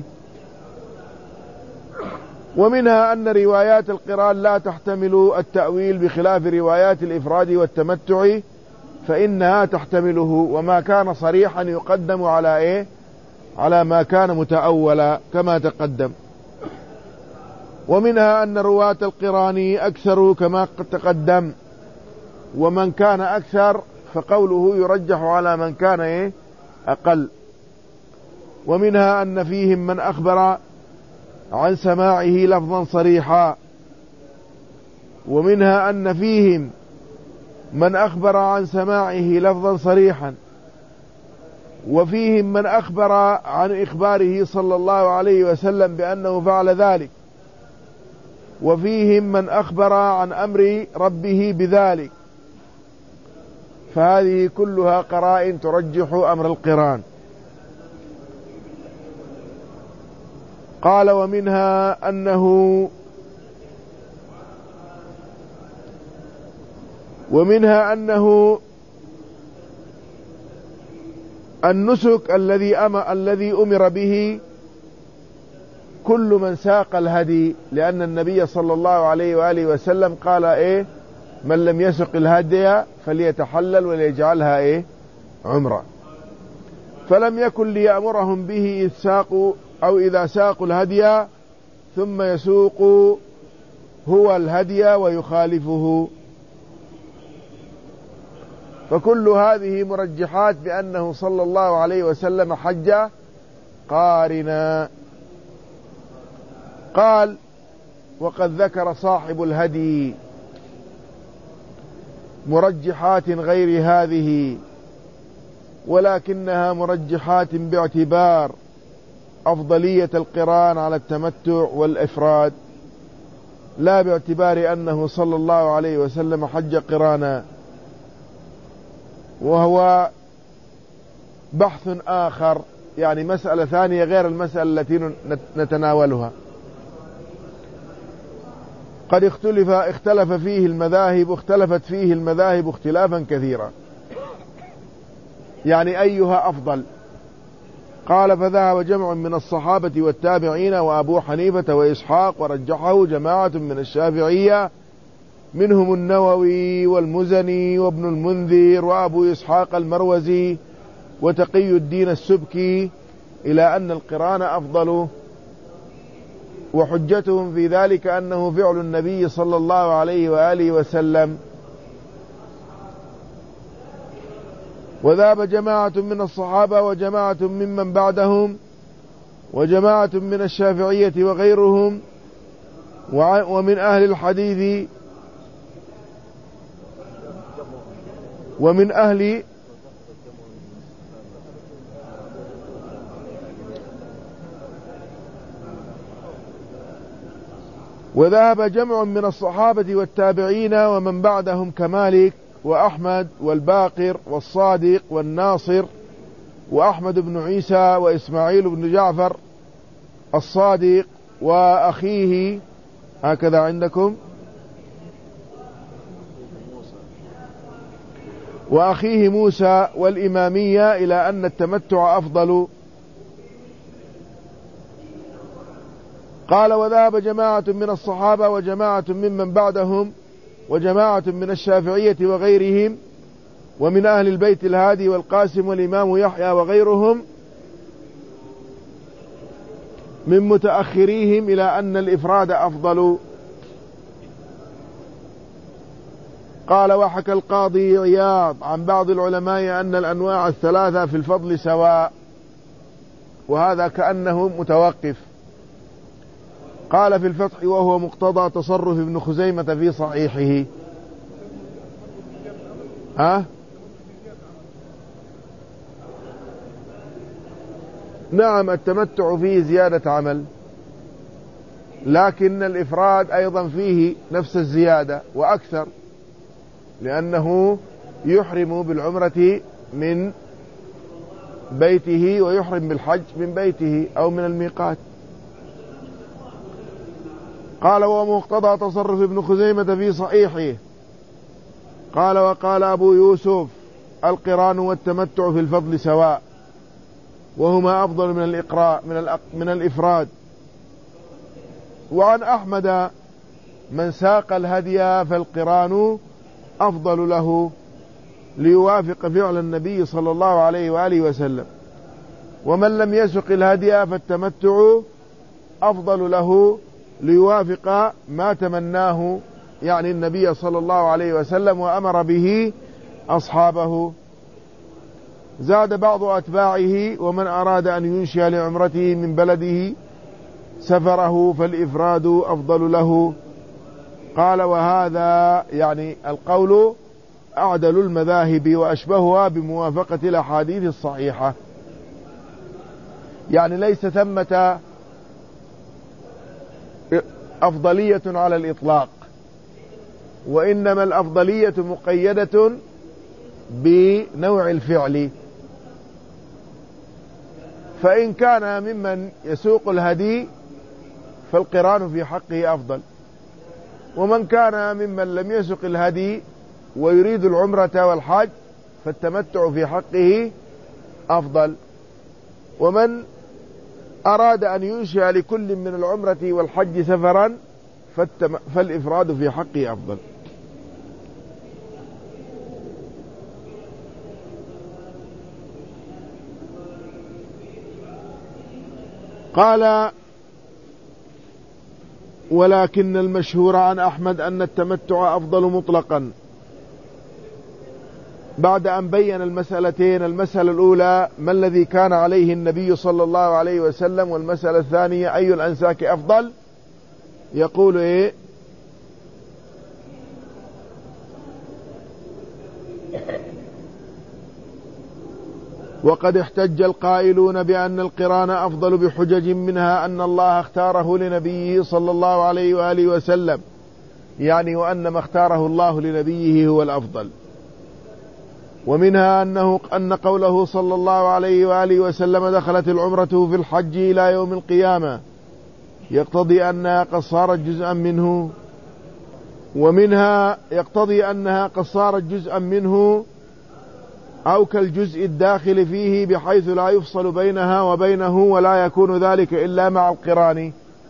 ومنها أن روايات القران لا تحتمل التأويل بخلاف روايات الإفراد والتمتع، فإنها تحتمله، وما كان صريحا يقدم على إيه؟ على ما كان متأولا كما تقدم. ومنها أن رواة القران أكثر كما قد تقدم، ومن كان أكثر فقوله يرجح على من كان إيه؟ أقل. ومنها أن فيهم من أخبر عن سماعه لفظا صريحا، ومنها أن فيهم من أخبر عن سماعه لفظا صريحا، وفيهم من أخبر عن إخباره صلى الله عليه وسلم بأنه فعل ذلك، وفيهم من أخبر عن أمر ربه بذلك، فهذه كلها قرائن ترجح أمر القران. قال: ومنها أنه ومنها أنه النسك الذي أمر الذي أمر به كل من ساق الهدي، لأن النبي صلى الله عليه وآله وسلم قال إيه؟ من لم يسق الهدي فليتحلل وليجعلها إيه؟ عمرة. فلم يكن ليأمرهم به إذ ساقوا أو إذا ساقوا الهدي ثم يسوق هو الهدي ويخالفه، فكل هذه مرجحات بأنه صلى الله عليه وسلم حج قارنا. قال: وقد ذكر صاحب الهدي مرجحات غير هذه، ولكنها مرجحات باعتبار أفضلية القران على التمتع والإفراد، لا باعتبار أنه صلى الله عليه وسلم حج قرانا، وهو بحث آخر، يعني مسألة ثانية غير المسألة التي نتناولها. قد اختلف اختلف فيه المذاهب اختلفت فيه المذاهب اختلافا كثيرا، يعني أيها أفضل، قال فذهب جمع من الصحابة والتابعين وأبو حنيفة وإسحاق، ورجحه جماعة من الشافعية منهم النووي والمزني وابن المنذر وأبو إسحاق المروزي وتقي الدين السبكي إلى أن القران أفضل، وحجتهم في ذلك أنه فعل النبي صلى الله عليه وآله وسلم. وذهب جماعة من الصحابة وجماعة ممن بعدهم وجماعة من الشافعية وغيرهم ومن أهل الحديث ومن أهل وذهب جمع من الصحابة والتابعين ومن بعدهم كمالك وأحمد والباقر والصادق والناصر وأحمد بن عيسى وإسماعيل بن جعفر الصادق وأخيه، هكذا عندكم، وأخيه موسى والإمامية إلى أن التمتع أفضل. قال وذهب جماعة من الصحابة وجماعة ممن بعدهم وجماعة من الشافعية وغيرهم ومن أهل البيت الهادي والقاسم والإمام يحيى وغيرهم من متأخريهم إلى أن الإفراد أفضل. قال وحكى القاضي عياض عن بعض العلماء أن الأنواع الثلاثة في الفضل سواء، وهذا كأنه متوقف. قال في الفتح وهو مقتضى تصرف ابن خزيمة في صحيحه. ها؟ نعم، التمتع فيه زيادة عمل، لكن الإفراد أيضا فيه نفس الزيادة وأكثر، لأنه يحرم بالعمرة من بيته ويحرم بالحج من بيته أو من الميقات. قال ومقتضى تصرف ابن خزيمة في صحيحه. قال وقال أبو يوسف القران والتمتع في الفضل سواء، وهما أفضل من الإقراء من, من الإفراد. وعن أحمد من ساق الهدي فالقران أفضل له ليوافق فعل النبي صلى الله عليه وآله وسلم، ومن لم يسق الهدي فالتمتع أفضل له ليوافق ما تمناه يعني النبي صلى الله عليه وسلم وأمر به أصحابه. زاد بعض أتباعه ومن أراد أن ينشئ لعمرته من بلده سفره فالإفراد أفضل له. قال وهذا يعني القول أعدل المذاهب وأشبهها بموافقة الأحاديث الصحيحة، يعني ليس ثمة أفضلية على الإطلاق، وإنما الأفضلية مقيدة بنوع الفعل. فإن كان ممن يسوق الهدي فالقران في حقه أفضل، ومن كان ممن لم يسق الهدي ويريد العمرة والحج فالتمتع في حقه أفضل، ومن أراد أن ينشئ لكل من العمرة والحج سفرا فالإفراد في حقه أفضل. قال ولكن المشهور عن أحمد أن التمتع أفضل مطلقا، بعد أن بين المسألتين، المسألة الأولى ما الذي كان عليه النبي صلى الله عليه وسلم، والمسألة الثانية أي الأنساك أفضل. يقول إيه؟ وقد احتج القائلون بأن القران أفضل بحجج، منها أن الله اختاره لنبيه صلى الله عليه وآله وسلم، يعني وأن ما اختاره الله لنبيه هو الأفضل. ومنها أنه أن قوله صلى الله عليه وآله وسلم دخلت العمرة في الحج إلى يوم القيامة يقتضي أنها قد صارت جزءا منه، ومنها يقتضي أنها قد صارت جزءا منه أو كالجزء الداخل فيه بحيث لا يفصل بينها وبينه ولا يكون ذلك إلا مع القران.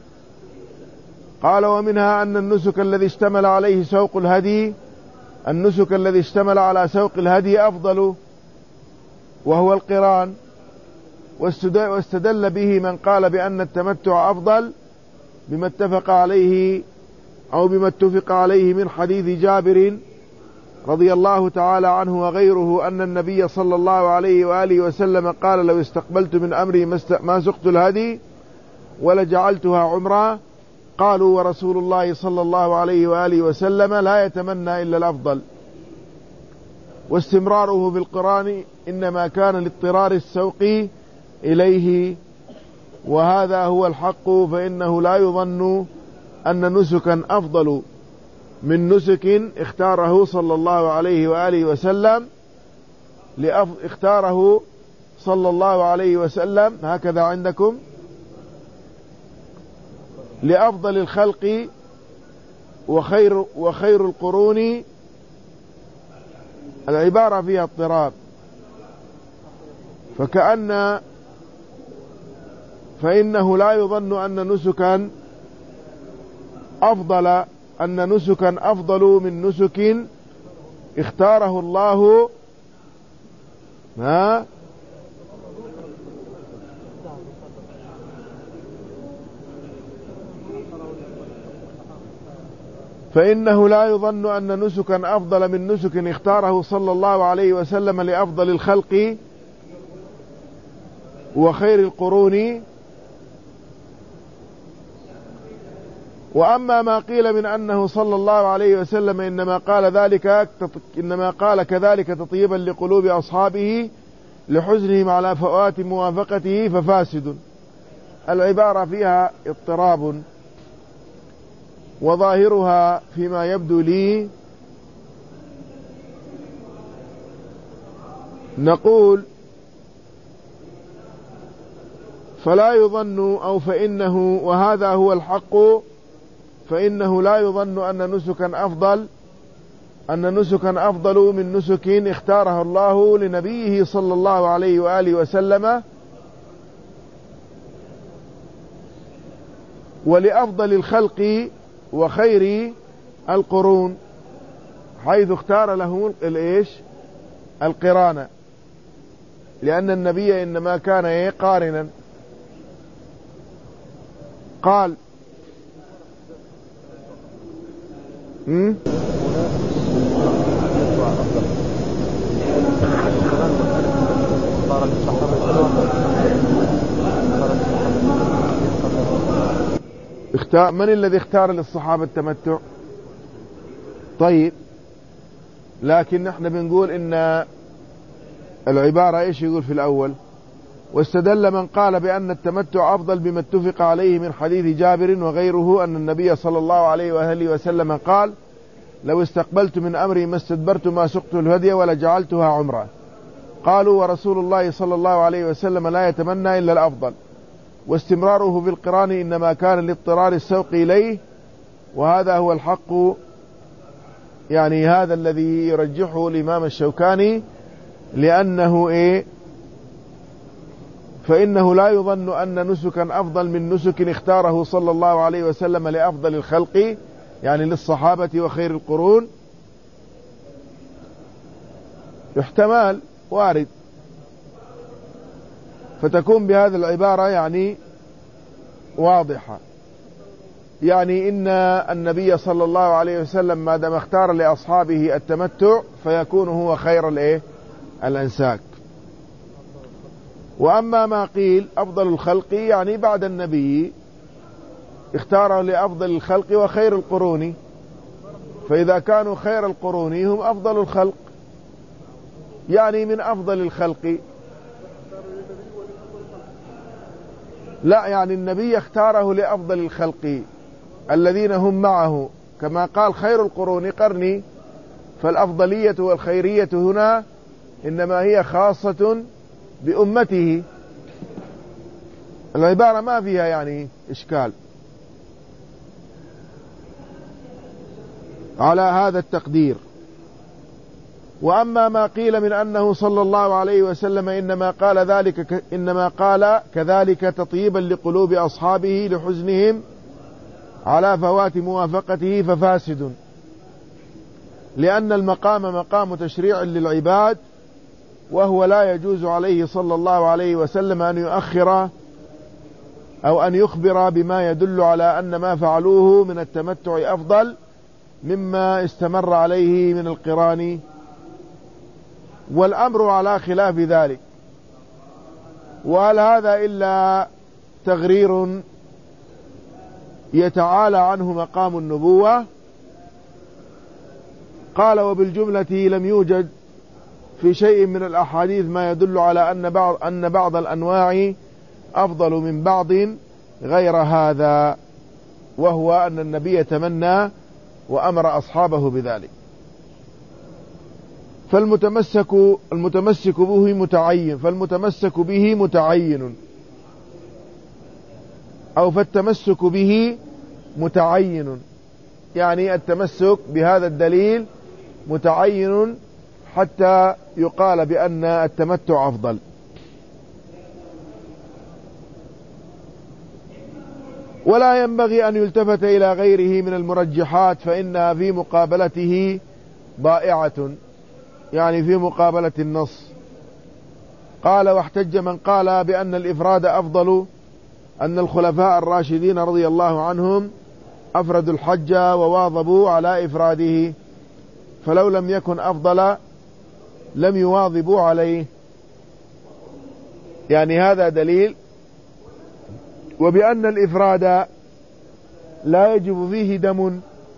قال ومنها أن النسك الذي اشتمل عليه سوق الهدي النسك الذي اشتمل على سوق الهدي أفضل وهو القران، واستدل به من قال بأن التمتع أفضل بما اتفق عليه أو بما اتفق عليه من حديث جابر رضي الله تعالى عنه وغيره أن النبي صلى الله عليه وآله وسلم قال لو استقبلت من أمري ما سقت الهدي ولجعلتها عمرا. قالوا ورسول الله صلى الله عليه وآله وسلم لا يتمنى إلا الأفضل، واستمراره بالقران إنما كان لاضطرار السوق إليه، وهذا هو الحق، فإنه لا يظن أن نسكا أفضل من نسك اختاره صلى الله عليه وآله وسلم لأف... اختاره صلى الله عليه وسلم هكذا عندكم لأفضل الخلق وخير, وخير القرون. العبارة فيها اضطراب، فكأن فإنه لا يظن أن نسكا أفضل أن نسكا أفضل من نسك اختاره الله ها فإنه لا يظن أن نسكا أفضل من نسك اختاره صلى الله عليه وسلم لأفضل الخلق وخير القرون. وأما ما قيل من أنه صلى الله عليه وسلم إنما قال ذلك إنما قال كذلك تطيبا لقلوب أصحابه لحزنهم على فوات موافقته ففاسد. العبارة فيها اضطراب، وظاهرها فيما يبدو لي نقول فلا يظن أو فإنه وهذا هو الحق، فإنه لا يظن أن نسكا أفضل أن نسكا أفضل من نسك اختارها الله لنبيه صلى الله عليه وآله وسلم ولأفضل الخلق وخير القرون، حيث اختار له الإيش القران، لأن النبي إنما كان قارنا. قال هم؟ اختار من الذي اختار للصحابة التمتع؟ طيب، لكن نحن بنقول إن العبارة ايش يقول في الأول؟ واستدل من قال بأن التمتع أفضل بما اتفق عليه من حديث جابر وغيره أن النبي صلى الله عليه وآله وسلم قال لو استقبلت من أمري ما استدبرت ما سقت الهدي ولجعلتها عمرة. قالوا ورسول الله صلى الله عليه وسلم لا يتمنى إلا الأفضل، واستمراره بالقران إنما كان لاضطرار السوق إليه، وهذا هو الحق، يعني هذا الذي يرجحه الإمام الشوكاني، لأنه إيه فإنه لا يظن أن نسكا أفضل من نسك اختاره صلى الله عليه وسلم لأفضل الخلق، يعني للصحابة وخير القرون. احتمال وارد، فتكون بهذه العبارة يعني واضحة، يعني إن النبي صلى الله عليه وسلم ما دام اختار لأصحابه التمتع فيكون هو خير الايه الأنساك. وأما ما قيل أفضل الخلق يعني بعد النبي اختاره لأفضل الخلق وخير القرون، فإذا كانوا خير القرون هم أفضل الخلق، يعني من أفضل الخلق. لا، يعني النبي اختاره لأفضل الخلق الذين هم معه، كما قال خير القرون قرني، فالأفضلية والخيرية هنا إنما هي خاصة بأمته. العبارة ما فيها يعني إشكال على هذا التقدير. وأما ما قيل من أنه صلى الله عليه وسلم إنما قال ذلك إنما قال كذلك تطيبا لقلوب أصحابه لحزنهم على فوات موافقته ففاسد، لأن المقام مقام تشريع للعباد، وهو لا يجوز عليه صلى الله عليه وسلم أن يؤخر أو أن يخبر بما يدل على أن ما فعلوه من التمتع أفضل مما استمر عليه من القران، والأمر على خلاف ذلك. وهل هذا إلا تغرير يتعالى عنه مقام النبوة؟ قال وبالجملة لم يوجد في شيء من الأحاديث ما يدل على أن بعض, أن بعض الأنواع أفضل من بعض غير هذا، وهو أن النبي تمنى وأمر أصحابه بذلك. فالمتمسك المتمسك به متعين فالمتمسك به متعين أو فالتمسك به متعين، يعني التمسك بهذا الدليل متعين حتى يقال بأن التمتع أفضل. ولا ينبغي أن يلتفت إلى غيره من المرجحات، فإنها في مقابلته ضائعة، يعني في مقابلة النص. قال واحتج من قال بأن الإفراد أفضل أن الخلفاء الراشدين رضي الله عنهم أفردوا الحج وواظبوا على إفراده، فلو لم يكن أفضل لم يواظبوا عليه، يعني هذا دليل. وبأن الإفراد لا يجب فيه دم،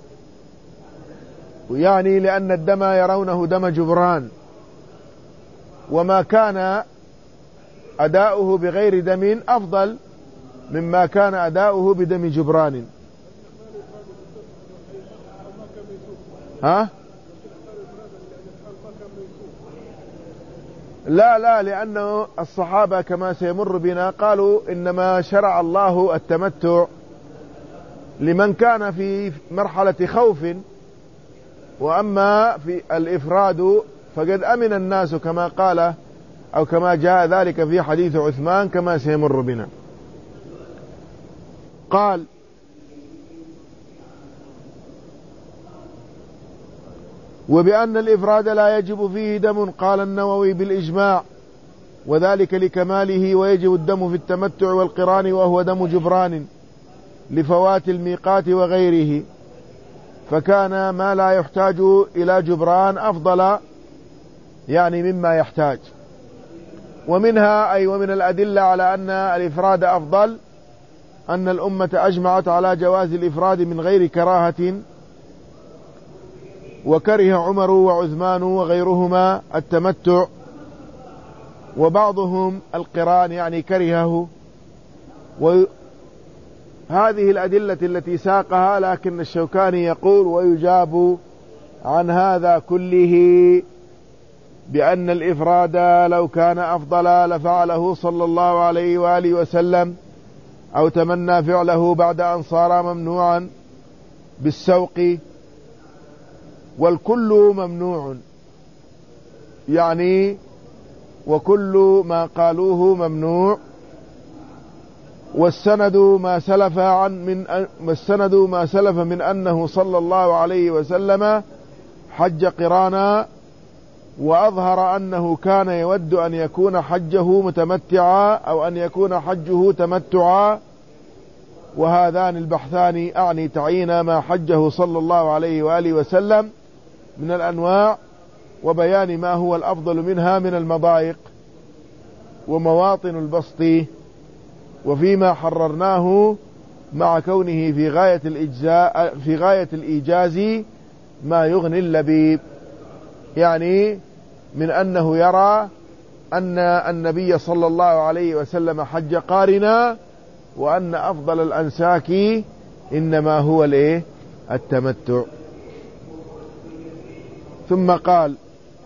يعني لأن الدم يرونه دم جبران، وما كان أداؤه بغير دم أفضل مما كان أداؤه بدم جبران. ها؟ لا لا لأنه الصحابة كما سيمر بنا قالوا إنما شرع الله التمتع لمن كان في مرحلة خوف، وأما في الإفراد فقد أمن الناس كما قال أو كما جاء ذلك في حديث عثمان كما سيمر بنا. قال وبأن الإفراد لا يجب فيه دم، قال النووي بالإجماع، وذلك لكماله، ويجب الدم في التمتع والقران وهو دم جبران لفوات الميقات وغيره، فكان ما لا يحتاج إلى جبران أفضل يعني مما يحتاج. ومنها أي ومن الأدلة على أن الإفراد أفضل أن الأمة أجمعت على جواز الإفراد من غير كراهة، وكره عمر وعثمان وغيرهما التمتع، وبعضهم القران يعني كرهه. وهذه الأدلة التي ساقها، لكن الشوكاني يقول ويجاب عن هذا كله بأن الإفراد لو كان أفضل لفعله صلى الله عليه وآله وسلم، أو تمنى فعله بعد أن صار ممنوعا بالسوق، والكل ممنوع، يعني وكل ما قالوه ممنوع. والسند ما سلف عن من والسند ما سلف من أنه صلى الله عليه وسلم حج قرانا، وأظهر أنه كان يود أن يكون حجه متمتعا أو أن يكون حجه تمتعا، وهذان البحثان أعني تعيين ما حجه صلى الله عليه وآله وسلم من الأنواع، وبيان ما هو الأفضل منها من المضايق ومواطن البسط، وفيما حررناه مع كونه في غاية الإجزاء في غاية الإيجاز ما يغني اللبيب، يعني من أنه يرى أن النبي صلى الله عليه وسلم حج قارنا، وأن أفضل الأنساك إنما هو الايه التمتع. ثم قال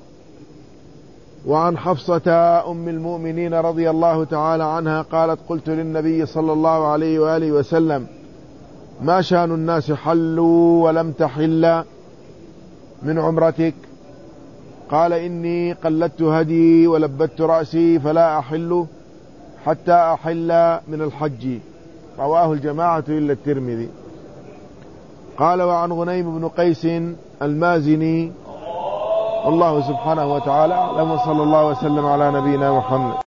وعن حفصة أم المؤمنين رضي الله تعالى عنها قالت قلت للنبي صلى الله عليه وآله وسلم ما شأن الناس حلوا ولم تحل من عمرتك؟ قال إني قلدت هدي ولبت رأسي فلا أحل حتى أحل من الحج. رواه الجماعة إلا الترمذي. قال وعن غنيم بن قيس المازني. والله سبحانه وتعالى أعلم، وصلى الله وسلم على نبينا محمد.